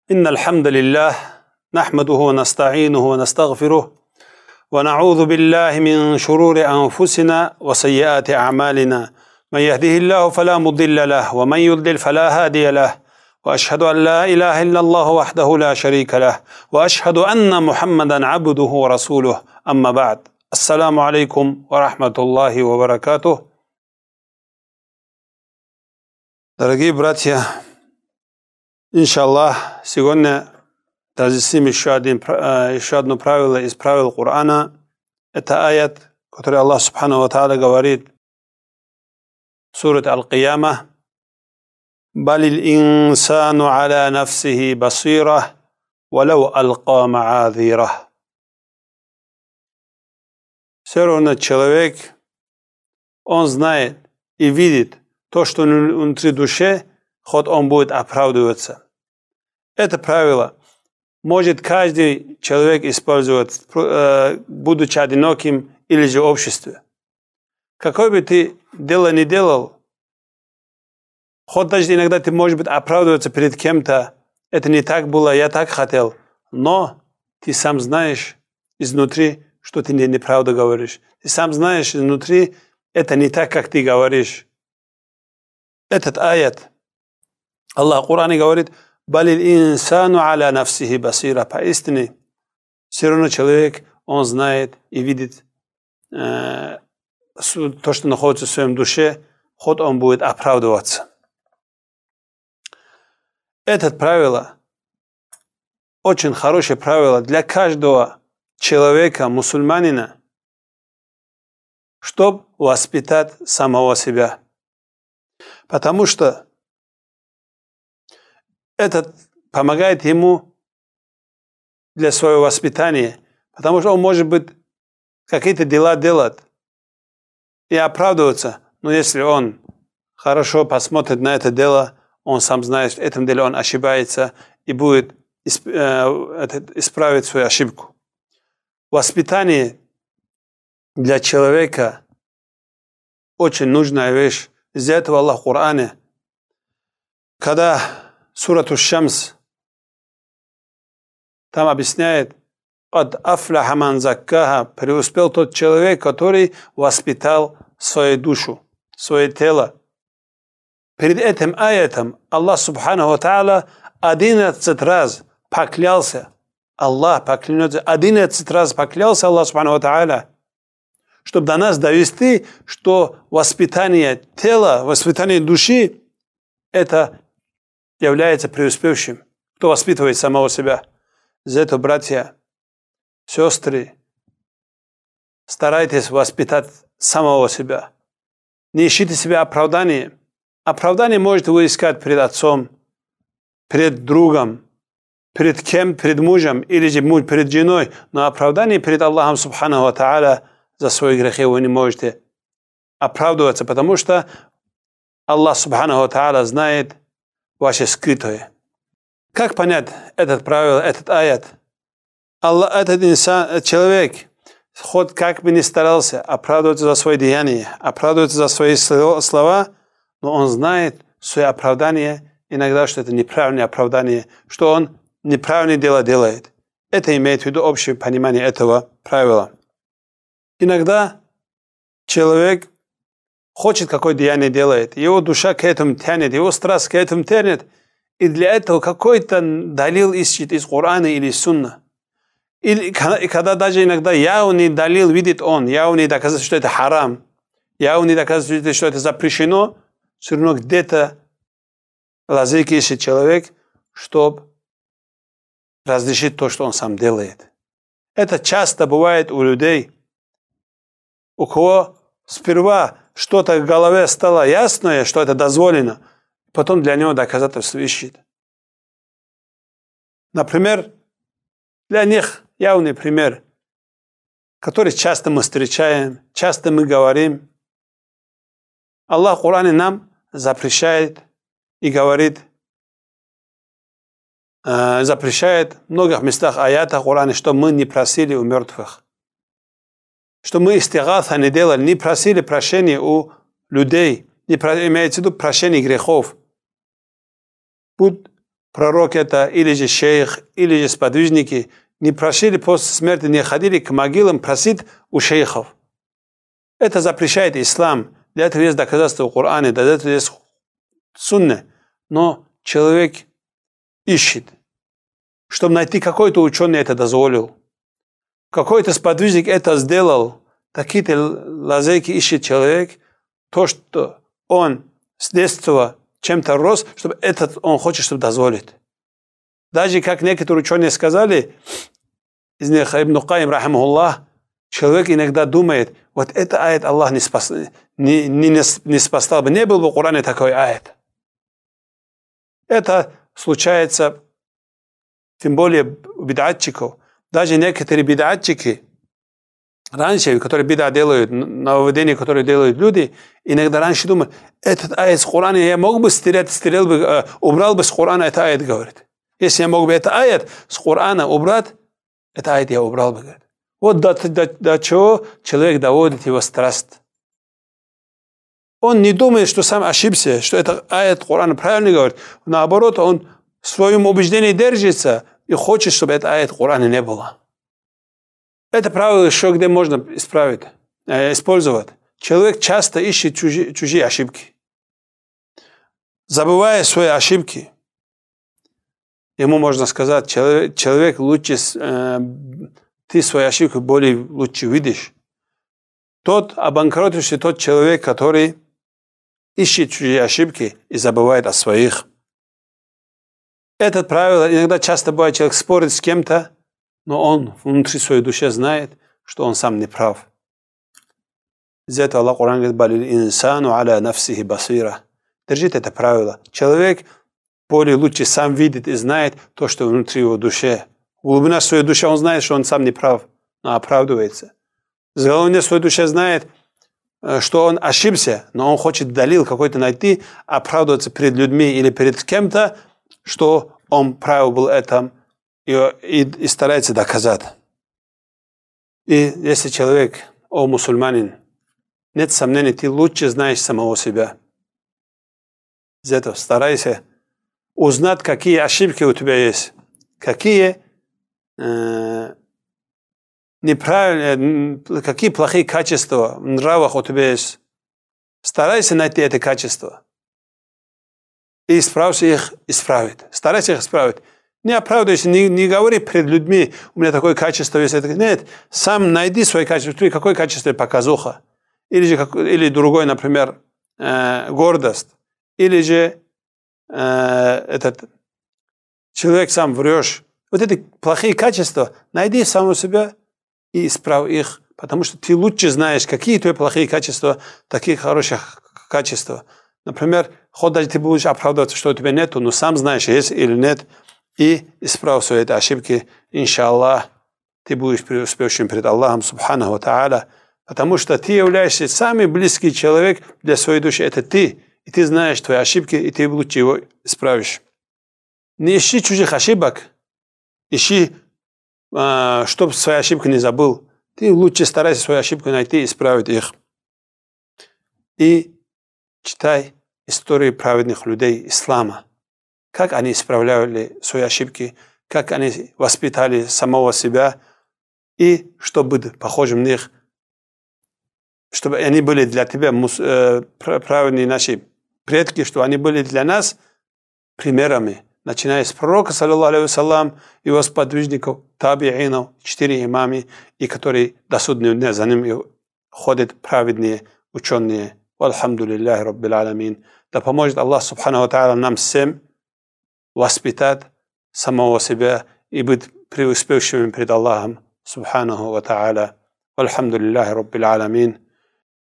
إن الحمد لله نحمده ونستعينه ونستغفره ونعوذ بالله من شرور أنفسنا وسيئات أعمالنا من يهده الله فلا مضل له ومن يضلل فلا هادي له وأشهد أن لا إله إلا الله وحده لا شريك له وأشهد أن محمدا عبده ورسوله أما بعد السلام عليكم ورحمة الله وبركاته. Дорогие братья, иншаллах, сегодня разъясним еще одно правило из правил Корана. Это аят, который Аллах Субхану ва Тааля говорит в суре Аль-Кияма: «Балил инсану аля нафсихи басира, валау алка маазира». Все равно человек, он знает и видит то, что внутри души, хоть он будет оправдываться. Это правило может каждый человек использовать, будучи одиноким или же в обществе. Какое бы ты дело ни делал, хоть даже иногда ты, может быть, оправдываться перед кем-то, это не так было, я так хотел, но ты сам знаешь изнутри, что ты неправду говоришь. Ты сам знаешь изнутри, это не так, как ты говоришь. Этот аят, Аллах в Коране говорит: «Балил инсану аля нафсихи басира». Поистине, все равно человек, он знает и видит то, что находится в своем душе, хоть он будет оправдываться. Это правило, очень хорошее правило для каждого человека, мусульманина, чтобы воспитать самого себя. Потому что это помогает ему для своего воспитания. Потому что он может быть какие-то дела делать и оправдываться. Но если он хорошо посмотрит на это дело, он сам знает, что в этом деле он ошибается и будет исправить свою ошибку. Воспитание для человека очень нужная вещь. Из-за этого Аллах в Коране, когда сурату Шамс там объясняет: «Ад афляха ман заккаха», преуспел тот человек, который воспитал свою душу, свое тело. Перед этим аятом Аллах Субхану ва Тааля 11 раз поклялся. Аллах поклянется, 11 раз поклялся Аллах Субхану ва Тааля, чтобы до нас довести, что воспитание тела, воспитание души, это является преуспевшим, кто воспитывает самого себя. За это, братья, сестры, старайтесь воспитать самого себя. Не ищите себе оправдания. Оправдание можете вы искать перед отцом, перед другом, перед кем, перед мужем или же муж перед женой, но оправдание перед Аллахом Субхану ва Тааля за свои грехи вы не можете оправдываться, потому что Аллах Субхану ва Тааля знает ваше скрытое. Как понять это правило, этот аят? Аллах, этот инсан, человек, хоть как бы ни старался оправдываться за свои деяния, оправдываться за свои слова, но он знает свое оправдание иногда, что это неправильное оправдание, что он неправильное дело делает. Это имеет в виду общее понимание этого правила. Иногда человек хочет, какое деяние делает, его душа к этому тянет, его страсть к этому тянет, и для этого какой-то далил ищет из Корана или из Сунна. И когда даже иногда явный далил видит он, явный доказывает, что это харам, явный доказывает, что это запрещено, все равно где-то лазейки ищет человек, чтобы разрешить то, что он сам делает. Это часто бывает у людей, у кого сперва что-то в голове стало ясное, что это дозволено, потом для него доказательство ищет. Например, для них явный пример, который часто мы встречаем, часто мы говорим. Аллах в Коране нам запрещает и говорит, запрещает в многих местах аятах Корана, что мы не просили у мертвых. Что мы истигатха не делали, не просили прощения у людей, не имеется в виду прощения грехов. Будь пророк это, или же шейх, или же сподвижники, не просили после смерти, не ходили к могилам просить у шейхов. Это запрещает ислам. Для этого есть доказательства в Коране, для этого есть сунна. Но человек ищет, чтобы найти какой-то ученый это дозволил. Какой-то сподвижник это сделал. Такие-то лазейки ищет человек. То, что он с детства чем-то рос, чтобы этот он хочет, чтобы дозволить. Даже как некоторые ученые сказали, из них Ибн Каим, рахимахуллах, человек иногда думает, вот это аят Аллах не спасал бы, не был бы в Коране такой аят. Это случается, тем более у бидатчиков. Даже некоторые бидатчики, раньше, которые бида делают, нововведения, которые делают люди, иногда раньше думают, этот аят с Корана я мог бы стереть бы, убрал бы с Корана, это аят говорит. Если я мог бы это аят с Корана убрать, это аят я убрал бы, говорит. Вот до чего человек доводит его страсть. Он не думает, что сам ошибся, что это аят Корана правильно говорит. Наоборот, он в своем убеждении держится и хочет, чтобы это аят Корана не было. Это правило еще где можно использовать. Человек часто ищет чужие ошибки. Забывая свои ошибки, ему можно сказать, человек лучше, ты свои ошибки более лучше видишь. Тот обанкротивший тот человек, который ищет чужие ошибки и забывает о своих. Это правило иногда часто бывает, человек спорит с кем-то, но он внутри своей души знает, что он сам не прав. Из-за этого Аллах Коран говорит, «Балил инсану аля нафсихи басира». Держите это правило. Человек более лучше сам видит и знает то, что внутри его душе. Глубина своей души, он знает, что он сам не прав, но оправдывается. С головой своей душе знает, что он ошибся, но он хочет далил какой-то найти, оправдываться перед людьми или перед кем-то, что он прав был этом, и старается доказать. И если человек, о мусульманин, нет сомнений, ты лучше знаешь самого себя. Из этого старайся узнать, какие ошибки у тебя есть, какие неправильные, какие плохие качества в нравах у тебя есть. Старайся найти это качество. И старайся их исправить. Старайся их исправить. Не оправдывайся, не говори перед людьми, у меня такое качество есть. Нет, сам найди свои качества. Какое качество? Показуха. Или другой, например, гордость. Или же этот человек сам врешь. Вот эти плохие качества найди самого себя и исправь их. Потому что ты лучше знаешь, какие твои плохие качества, такие хорошие качества. Например, хоть даже ты будешь оправдываться, что у тебя нету, но сам знаешь, есть или нет, и исправь свои эти ошибки. Иншаллах, ты будешь преуспевшим перед Аллахом, субханаху ва тааля, потому что ты являешься самый близкий человек для своей души, это ты, и ты знаешь твои ошибки, и ты лучше его исправишь. Не ищи чужих ошибок, ищи, чтобы свои ошибки не забыл. Ты лучше старайся свою ошибку найти и исправить их. И читай истории праведных людей ислама. Как они исправляли свои ошибки, как они воспитали самого себя, и чтобы быть похожим на них, чтобы они были для тебя праведные наши предки, чтобы они были для нас примерами, начиная с пророка, саллаллаху алейхи вассалям, его сподвижников, табиинов, 4 имами, и которые до судного дня за ним ходят праведные ученые. Алхамдулиллахи раббил аламин. Да поможет Аллах субханаху ва тааля нам всем воспитать самого себя и быть преуспевшими перед Аллахом субханаху ва тааля. Алхамдулиллахи раббил аламин.